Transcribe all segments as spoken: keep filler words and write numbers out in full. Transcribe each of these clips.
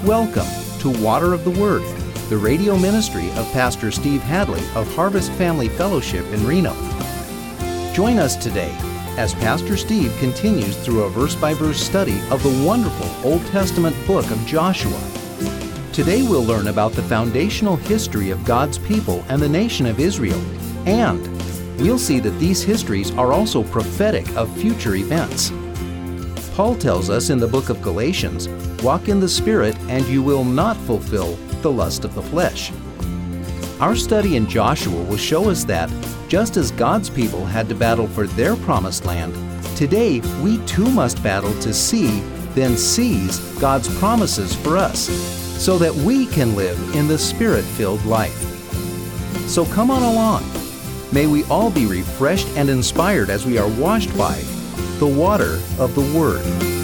Welcome to Water of the Word, the radio ministry of Pastor Steve Hadley of Harvest Family Fellowship in Reno. Join us today as Pastor Steve continues through a verse-by-verse study of the wonderful Old Testament book of Joshua. Today we'll learn about the foundational history of God's people and the nation of Israel, and we'll see that these histories are also prophetic of future events. Paul tells us in the book of Galatians, "Walk in the Spirit, and you will not fulfill the lust of the flesh." Our study in Joshua will show us that, just as God's people had to battle for their promised land, today we too must battle to see, then seize God's promises for us, so that we can live in the Spirit-filled life. So come on along. May we all be refreshed and inspired as we are washed by the water of the Word.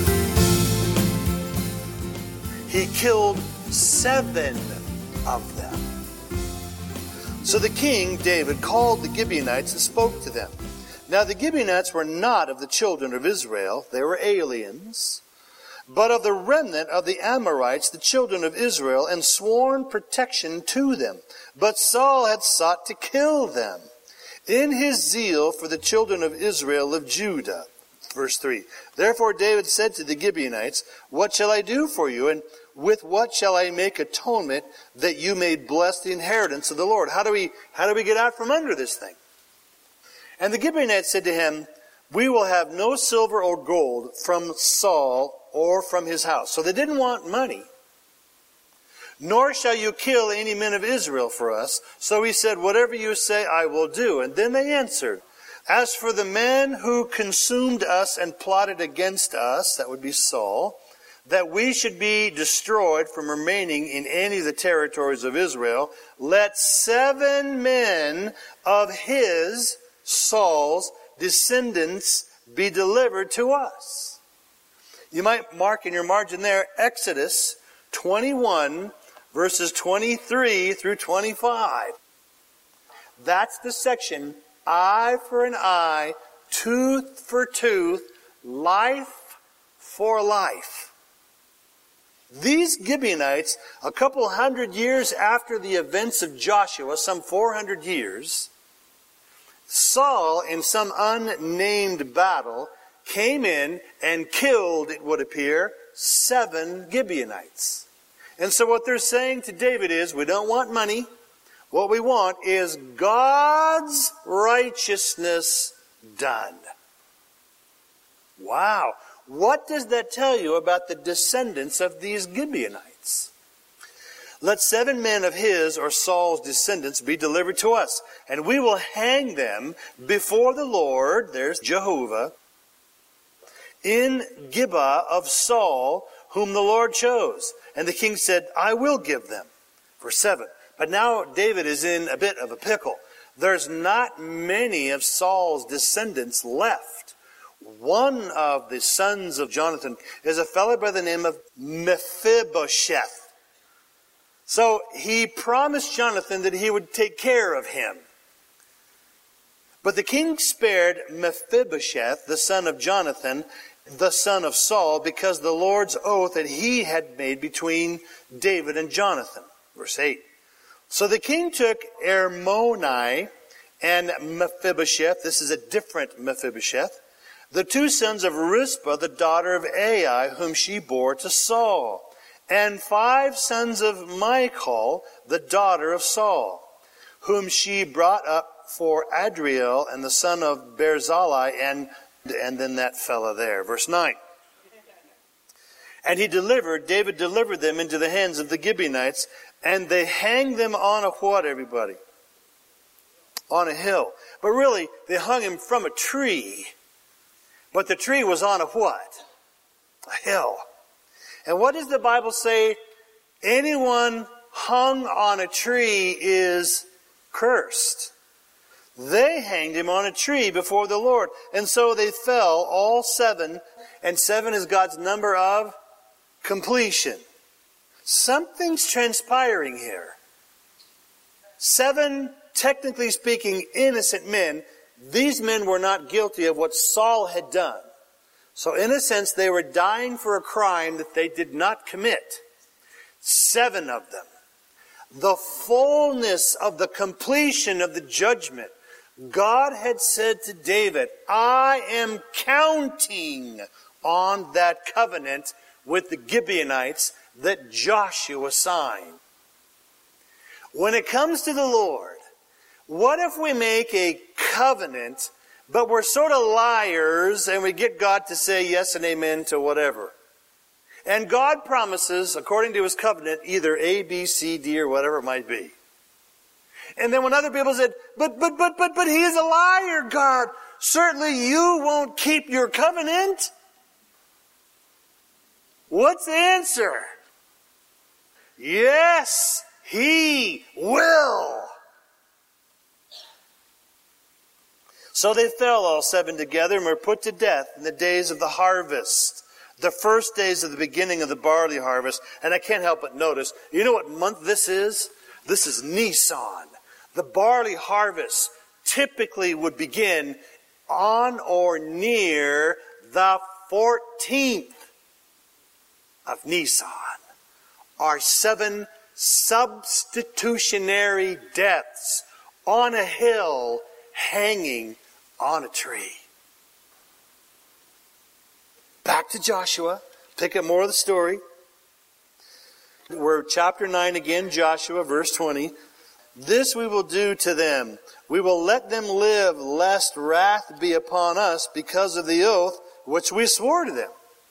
He killed seven of them. So the king, David, called the Gibeonites and spoke to them. Now the Gibeonites were not of the children of Israel, they were aliens, but of the remnant of the Amorites, the children of Israel, and sworn protection to them. But Saul had sought to kill them in his zeal for the children of Israel of Judah. Verse three, therefore David said to the Gibeonites, "What shall I do for you, and with what shall I make atonement that you may bless the inheritance of the Lord?" How do we, how do we get out from under this thing? And the Gibeonites said to him, "We will have no silver or gold from Saul or from his house." So they didn't want money. "Nor shall you kill any men of Israel for us." So he said, "Whatever you say, I will do." And then they answered, "As for the men who consumed us and plotted against us," that would be Saul, "that we should be destroyed from remaining in any of the territories of Israel, let seven men of his," Saul's, "descendants be delivered to us." You might mark in your margin there, Exodus twenty-one, verses twenty-three through twenty-five. That's the section, eye for an eye, tooth for tooth, life for life. These Gibeonites, a couple hundred years after the events of Joshua, some four hundred years, Saul, in some unnamed battle, came in and killed, it would appear, seven Gibeonites. And so what they're saying to David is, we don't want money. What we want is God's righteousness done. Wow. What does that tell you about the descendants of these Gibeonites? Let seven men of his, or Saul's, descendants be delivered to us, and we will hang them before the Lord, there's Jehovah, in Gibeah of Saul, whom the Lord chose. And the king said, "I will give them." Verse seven. But now David is in a bit of a pickle. There's not many of Saul's descendants left. One of the sons of Jonathan is a fellow by the name of Mephibosheth. So he promised Jonathan that he would take care of him. But the king spared Mephibosheth, the son of Jonathan, the son of Saul, because the Lord's oath that he had made between David and Jonathan. Verse eight. So the king took Ermoni and Mephibosheth, this is a different Mephibosheth, the two sons of Rizpah, the daughter of Ai, whom she bore to Saul, and five sons of Michal, the daughter of Saul, whom she brought up for Adriel and the son of Barzillai, and and then that fella there. Verse nine. And he delivered, David delivered them into the hands of the Gibeonites, and they hanged them on a what, everybody? On a hill. But really, they hung him from a tree. But the tree was on a what? A hill. And what does the Bible say? Anyone hung on a tree is cursed. They hanged him on a tree before the Lord. And so they fell, all seven. And seven is God's number of completion. Something's transpiring here. Seven, technically speaking, innocent men. These men were not guilty of what Saul had done. So in a sense, they were dying for a crime that they did not commit. Seven of them. The fullness of the completion of the judgment. God had said to David, I am counting on that covenant with the Gibeonites that Joshua signed. When it comes to the Lord, what if we make a covenant, but we're sort of liars and we get God to say yes and amen to whatever? And God promises, according to His covenant, either A, B, C, D, or whatever it might be. And then when other people said, but, but, but, but, but He is a liar, God. Certainly you won't keep your covenant. What's the answer? Yes, He will. So they fell all seven together and were put to death in the days of the harvest, the first days of the beginning of the barley harvest. And I can't help but notice, you know what month this is? This is Nisan. The barley harvest typically would begin on or near the fourteenth of Nisan. Are seven substitutionary deaths on a hill hanging on a tree. Back to Joshua. Pick up more of the story. We're chapter nine again, Joshua, verse twenty. This we will do to them. We will let them live, lest wrath be upon us because of the oath which we swore to them.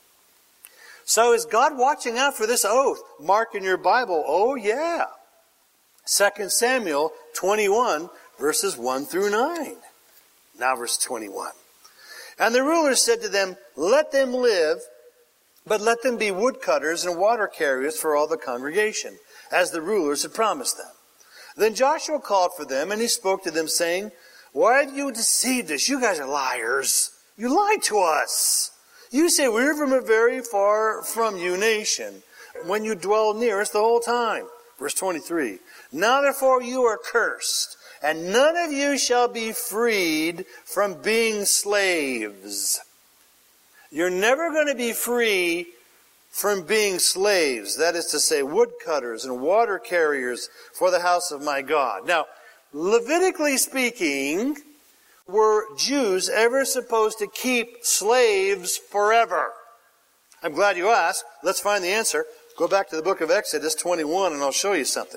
So is God watching out for this oath? Mark in your Bible, oh yeah. Second Samuel twenty-one, verses one through nine. Now verse twenty-one. And the rulers said to them, let them live, but let them be woodcutters and water carriers for all the congregation, as the rulers had promised them. Then Joshua called for them, and he spoke to them, saying, why have you deceived us? You guys are liars. You lied to us. You say we're from a very far from you nation, when you dwell near us the whole time. Verse twenty-three. Now therefore you are cursed, and none of you shall be freed from being slaves. You're never going to be free from being slaves. That is to say, woodcutters and water carriers for the house of my God. Now, Levitically speaking, were Jews ever supposed to keep slaves forever? I'm glad you asked. Let's find the answer. Go back to the book of Exodus twenty-one and I'll show you something.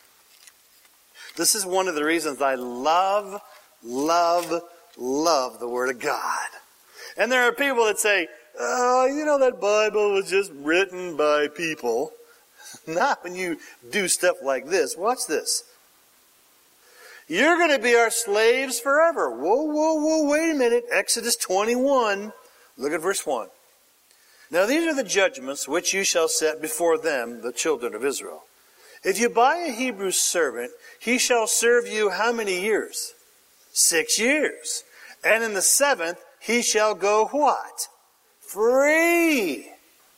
This is one of the reasons I love, love, love the Word of God. And there are people that say, oh, you know, that Bible was just written by people. Not when you do stuff like this. Watch this. You're going to be our slaves forever. Whoa, whoa, whoa, wait a minute. Exodus twenty-one. Look at verse one. Now these are the judgments which you shall set before them, the children of Israel. If you buy a Hebrew servant, he shall serve you how many years? Six years. And in the seventh, he shall go what? Free.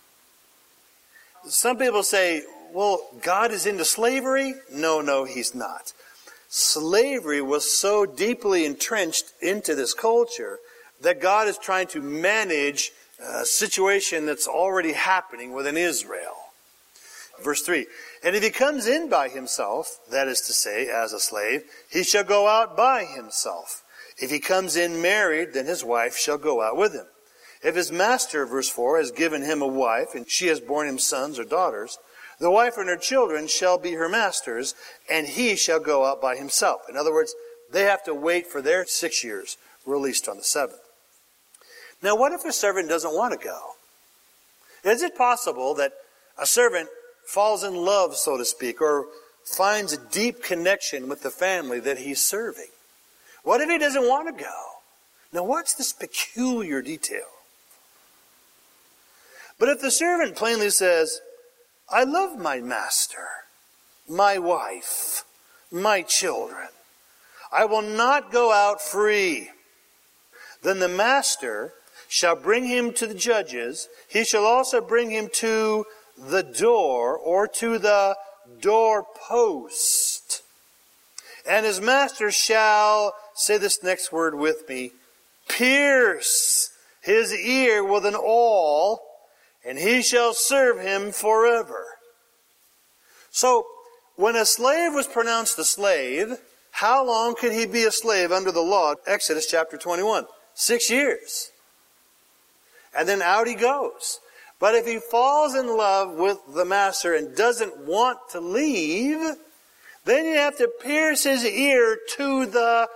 Some people say, well, God is into slavery? No, no, He's not. Slavery was so deeply entrenched into this culture that God is trying to manage a situation that's already happening within Israel. Verse three, and if he comes in by himself, that is to say, as a slave, he shall go out by himself. If he comes in married, then his wife shall go out with him. If his master, verse four, has given him a wife, and she has borne him sons or daughters, the wife and her children shall be her master's, and he shall go out by himself. In other words, they have to wait for their six years, released on the seventh. Now, what if a servant doesn't want to go? Is it possible that a servant falls in love, so to speak, or finds a deep connection with the family that he's serving? What if he doesn't want to go? Now, watch this peculiar detail. But if the servant plainly says, I love my master, my wife, my children, I will not go out free, then the master shall bring him to the judges. He shall also bring him to the door, or to the doorpost. And his master shall, say this next word with me, pierce his ear with an awl, and he shall serve him forever. So, when a slave was pronounced a slave, how long could he be a slave under the law? Exodus chapter twenty-one. Six years. And then out he goes. But if he falls in love with the master and doesn't want to leave, then you have to pierce his ear to the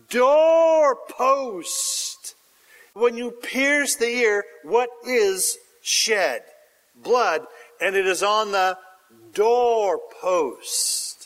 doorpost. When you pierce the ear, what is shed? Blood, and it is on the doorpost.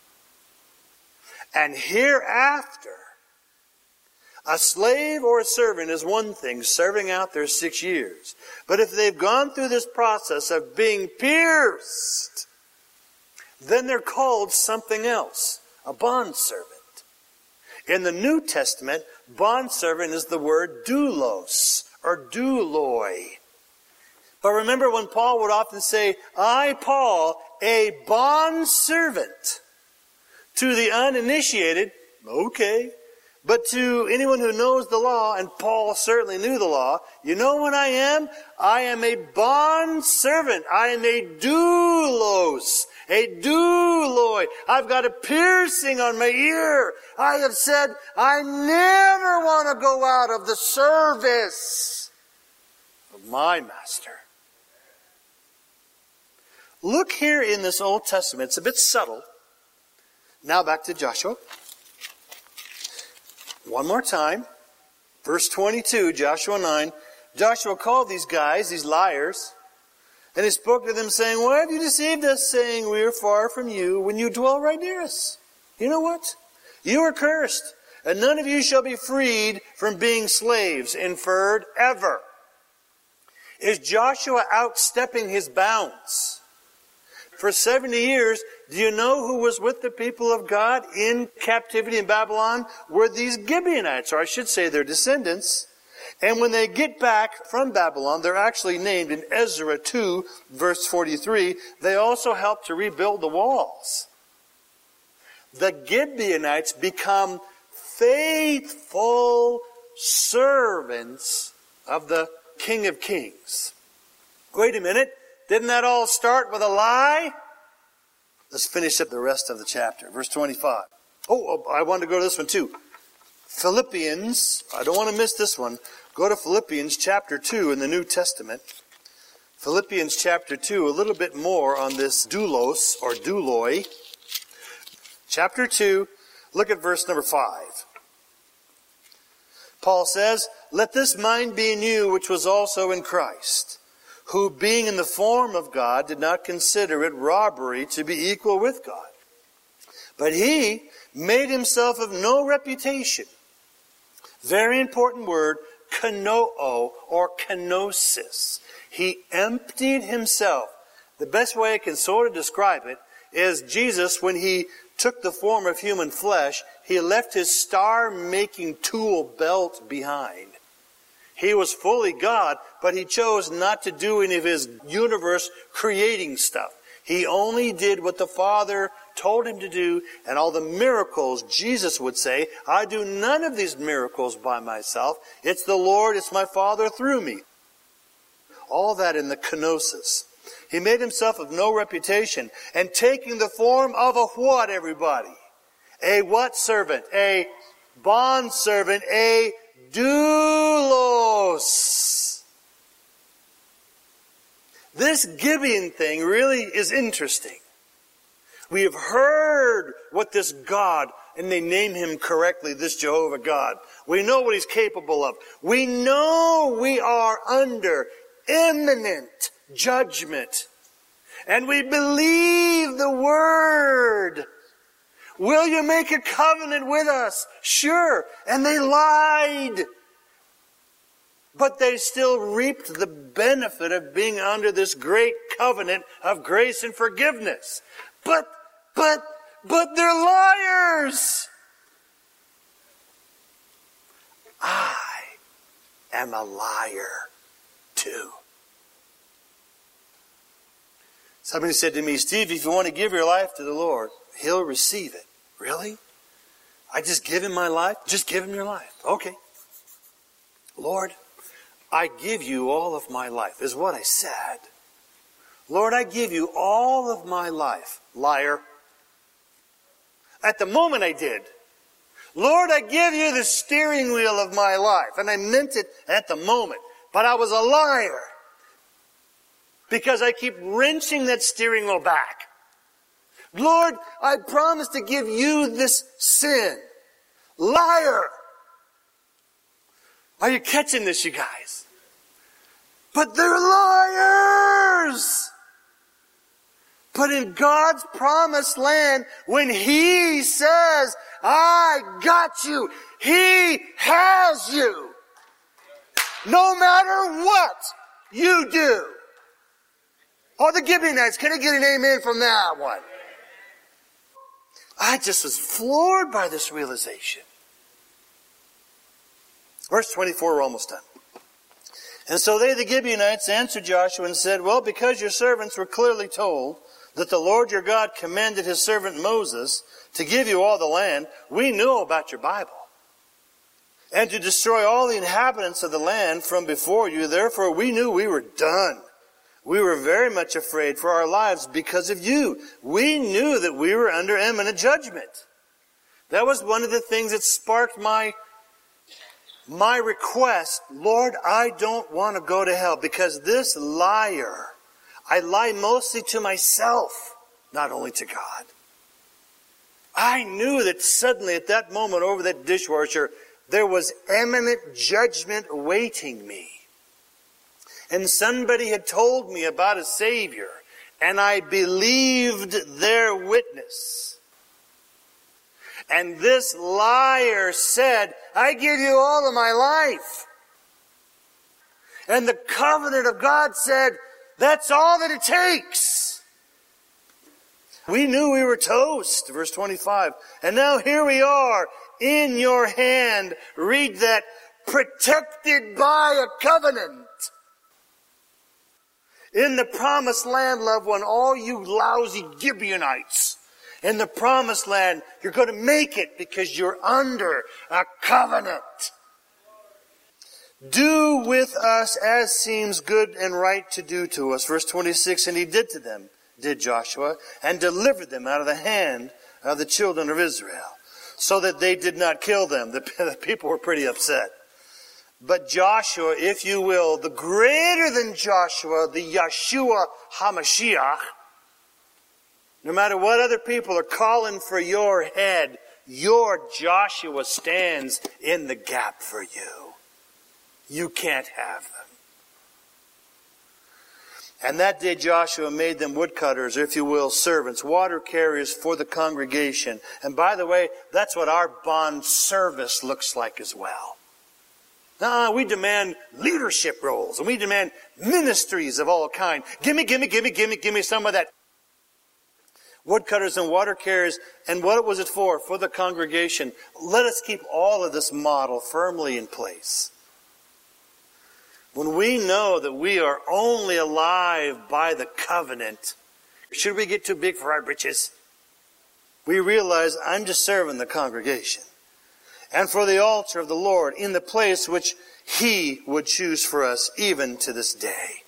And hereafter, a slave or a servant is one thing, serving out their six years. But if they've gone through this process of being pierced, then they're called something else, a bondservant. In the New Testament, bondservant is the word doulos, or douloi. But remember when Paul would often say, I, Paul, a bondservant to the uninitiated, okay. But to anyone who knows the law, and Paul certainly knew the law, you know what I am? I am a bondservant. I am a doulos, a douloi. I've got a piercing on my ear. I have said, I never want to go out of the service of my master. Look here in this Old Testament. It's a bit subtle. Now back to Joshua. One more time. Verse twenty-two, Joshua nine. Joshua called these guys, these liars, and he spoke to them saying, why have you deceived us, saying we are far from you when you dwell right near us? You know what? You are cursed, and none of you shall be freed from being slaves, inferred ever. Is Joshua outstepping his bounds? For seventy years, do you know who was with the people of God in captivity in Babylon? Were these Gibeonites, or I should say their descendants. And when they get back from Babylon, they're actually named in Ezra two, verse forty-three. They also helped to rebuild the walls. The Gibeonites become faithful servants of the King of Kings. Wait a minute. Didn't that all start with a lie? Let's finish up the rest of the chapter. Verse twenty-five. Oh, I wanted to go to this one too. Philippians. I don't want to miss this one. Go to Philippians chapter two in the New Testament. Philippians chapter two, a little bit more on this doulos or douloi. Chapter two, look at verse number five. Paul says, let this mind be in you which was also in Christ, who being in the form of God did not consider it robbery to be equal with God. But he made himself of no reputation. Very important word, kanoo or kenosis. He emptied himself. The best way I can sort of describe it is Jesus, when he took the form of human flesh, he left his star-making tool belt behind. He was fully God, but he chose not to do any of his universe creating stuff. He only did what the Father told him to do, and all the miracles, Jesus would say, I do none of these miracles by myself. It's the Lord, it's my Father through me. All that in the kenosis. He made himself of no reputation, and taking the form of a what, everybody? A what servant? A bond servant, a doulos. This Gibeon thing really is interesting. We have heard what this God, and they name him correctly, this Jehovah God. We know what he's capable of. We know we are under imminent judgment. And we believe the word. Will you make a covenant with us? Sure. And they lied. But they still reaped the benefit of being under this great covenant of grace and forgiveness. But, but, but they're liars. I am a liar too. Somebody said to me, Steve, if you want to give your life to the Lord, He'll receive it. Really? I just give Him my life? Just give Him your life. Okay. Lord, I give you all of my life, is what I said. Lord, I give you all of my life. Liar. At the moment I did. Lord, I give you the steering wheel of my life. And I meant it at the moment. But I was a liar. Because I keep wrenching that steering wheel back. Lord, I promise to give you this sin. Liar. Are you catching this, you guys? But they're liars. But in God's promised land, when He says, I got you, He has you. No matter what you do. Oh, the Gibeonites, can I get an amen from that one? I just was floored by this realization. Verse twenty-four, we're almost done. And so they, the Gibeonites, answered Joshua and said, well, because your servants were clearly told that the Lord your God commanded His servant Moses to give you all the land, we knew about your Bible, and to destroy all the inhabitants of the land from before you. Therefore we knew we were done. We were very much afraid for our lives because of you. We knew that we were under imminent judgment. That was one of the things that sparked my, my request. Lord, I don't want to go to hell because this liar, I lie mostly to myself, not only to God. I knew that suddenly at that moment over that dishwasher, there was imminent judgment awaiting me. And somebody had told me about a Savior, and I believed their witness. And this liar said, I give you all of my life. And the covenant of God said, that's all that it takes. We knew we were toast, verse twenty-five. And now here we are, in your hand. Read that, protected by a covenant. In the promised land, loved one, all you lousy Gibeonites, in the promised land, you're going to make it because you're under a covenant. Do with us as seems good and right to do to us. Verse twenty-six, and he did to them, did Joshua, and delivered them out of the hand of the children of Israel, so that they did not kill them. The, the people were pretty upset. But Joshua, if you will, the greater than Joshua, the Yeshua HaMashiach, no matter what other people are calling for your head, your Joshua stands in the gap for you. You can't have them. And that day Joshua made them woodcutters, if you will, servants, water carriers for the congregation. And by the way, that's what our bond service looks like as well. No, we demand leadership roles, and we demand ministries of all kind. Give me, give me, give me, give me, give me some of that. Woodcutters and water carriers, and what was it for? For the congregation. Let us keep all of this model firmly in place. When we know that we are only alive by the covenant, should we get too big for our britches? We realize I'm just serving the congregation. And for the altar of the Lord in the place which He would choose for us even to this day.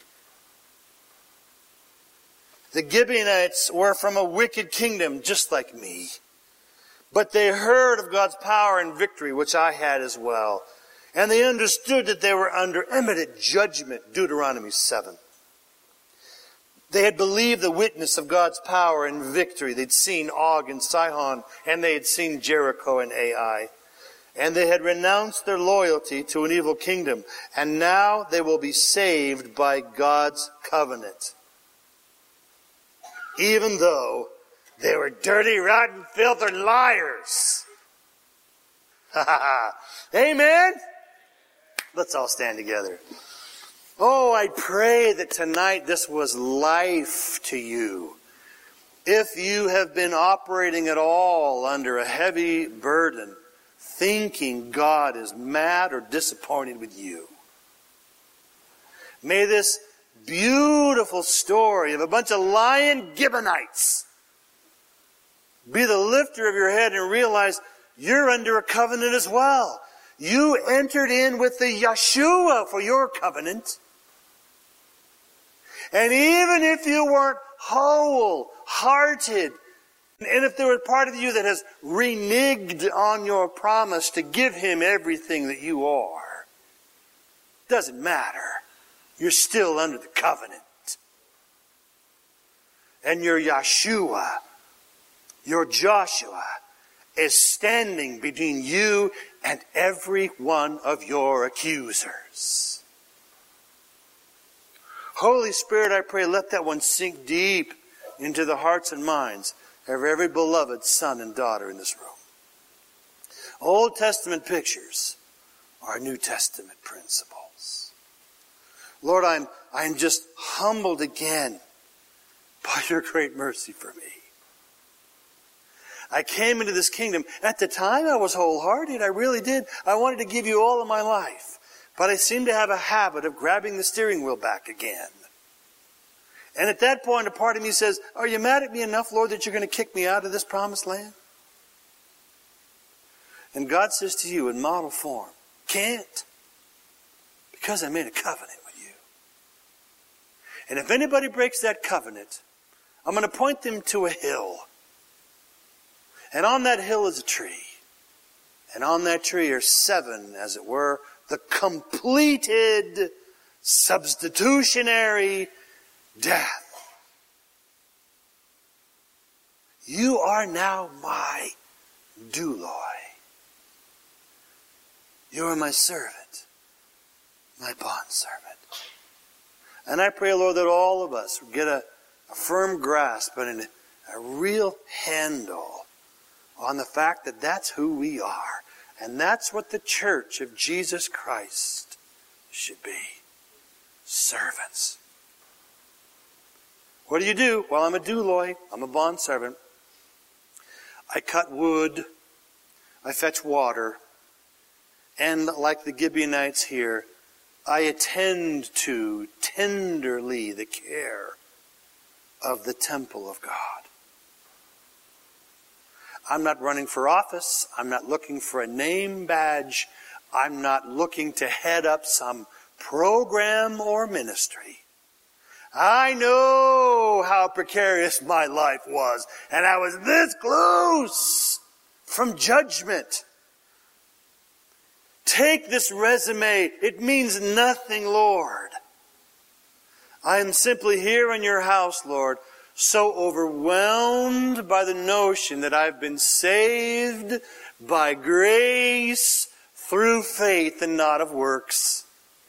The Gibeonites were from a wicked kingdom just like me. But they heard of God's power and victory, which I had as well. And they understood that they were under imminent judgment, Deuteronomy seven. They had believed the witness of God's power and victory. They'd seen Og and Sihon, and they had seen Jericho and Ai. And they had renounced their loyalty to an evil kingdom. And now they will be saved by God's covenant. Even though they were dirty, rotten, filthy liars. Amen? Let's all stand together. Oh, I pray that tonight this was life to you. If you have been operating at all under a heavy burden, thinking God is mad or disappointed with you, may this beautiful story of a bunch of lying Gibeonites be the lifter of your head and realize you're under a covenant as well. You entered in with the Yeshua for your covenant. And even if you weren't whole-hearted, and if there was part of you that has reneged on your promise to give him everything that you are, doesn't matter. You're still under the covenant. And your Yeshua, your Joshua, is standing between you and every one of your accusers. Holy Spirit, I pray, let that one sink deep into the hearts and minds of every beloved son and daughter in this room. Old Testament pictures are New Testament principles. Lord, I'm, I'm just humbled again by your great mercy for me. I came into this kingdom. At the time, I was wholehearted. I really did. I wanted to give you all of my life. But I seemed to have a habit of grabbing the steering wheel back again. And at that point, a part of me says, are you mad at me enough, Lord, that you're going to kick me out of this promised land? And God says to you in model form, can't. Because I made a covenant with you. And if anybody breaks that covenant, I'm going to point them to a hill. And on that hill is a tree. And on that tree are seven, as it were, the completed substitutionary death. You are now my douloi. You are my servant, my bondservant. And I pray, Lord, that all of us get a, a firm grasp and a, a real handle on the fact that that's who we are. And that's what the church of Jesus Christ should be. Servants. What do you do? Well, I'm a douloi. I'm a bondservant. I cut wood. I fetch water. And like the Gibeonites here, I attend to tenderly the care of the temple of God. I'm not running for office. I'm not looking for a name badge. I'm not looking to head up some program or ministry. I know how precarious my life was, and I was this close from judgment. Take this resume. It means nothing, Lord. I am simply here in your house, Lord, so overwhelmed by the notion that I've been saved by grace through faith and not of works.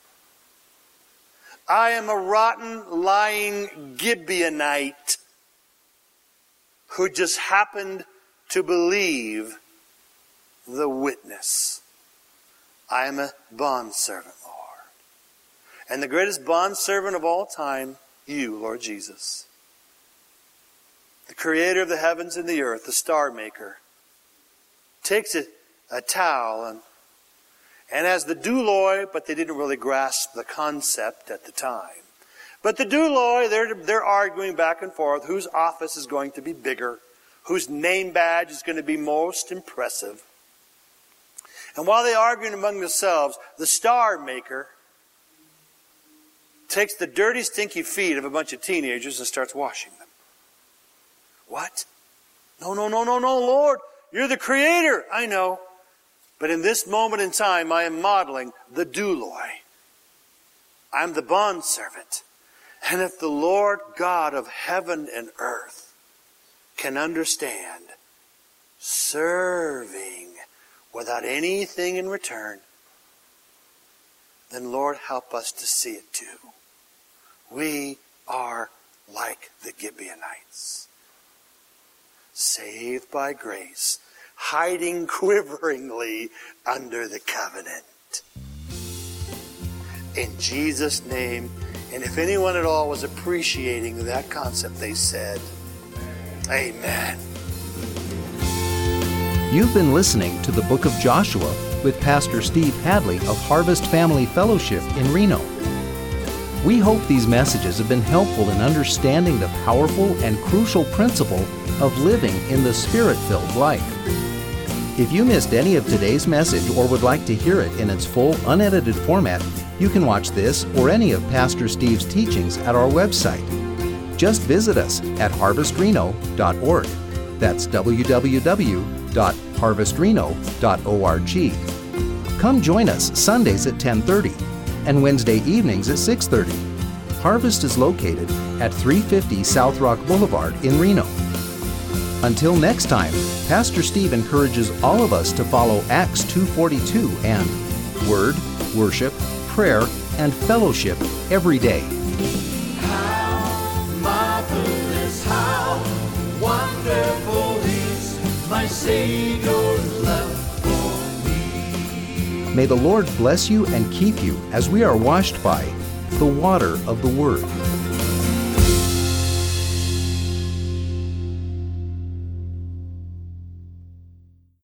I am a rotten, lying Gibeonite who just happened to believe the witness. I am a bondservant, Lord. And the greatest bondservant of all time, you, Lord Jesus. The creator of the heavens and the earth, the star maker, takes a, a towel and, and as the douloi, but they didn't really grasp the concept at the time. But the douloi, they're, they're arguing back and forth whose office is going to be bigger, whose name badge is going to be most impressive. And while they're arguing among themselves, the star maker takes the dirty, stinky feet of a bunch of teenagers and starts washing them. What? No, no, no, no, no, Lord. You're the creator. I know. But in this moment in time, I am modeling the douloi. I'm the bondservant. And if the Lord God of heaven and earth can understand serving without anything in return, then Lord, help us to see it too. We are like the Gibeonites. Saved by grace, hiding quiveringly under the covenant. In Jesus' name, and if anyone at all was appreciating that concept, they said, Amen. You've been listening to the Book of Joshua with Pastor Steve Hadley of Harvest Family Fellowship in Reno. We hope these messages have been helpful in understanding the powerful and crucial principle of living in the Spirit-filled life. If you missed any of today's message or would like to hear it in its full, unedited format, You can watch this or any of Pastor Steve's teachings at our website. Just visit us at harvest reno dot org. That's w w w dot harvest reno dot org. Come join us Sundays at ten thirty and Wednesday evenings at six thirty. Harvest is located at three fifty South Rock Boulevard in Reno. Until next time, Pastor Steve encourages all of us to follow Acts two forty-two and Word, Worship, Prayer, and Fellowship every day. How marvelous, how wonderful is my Savior's love for me. May the Lord bless you and keep you as we are washed by the water of the Word.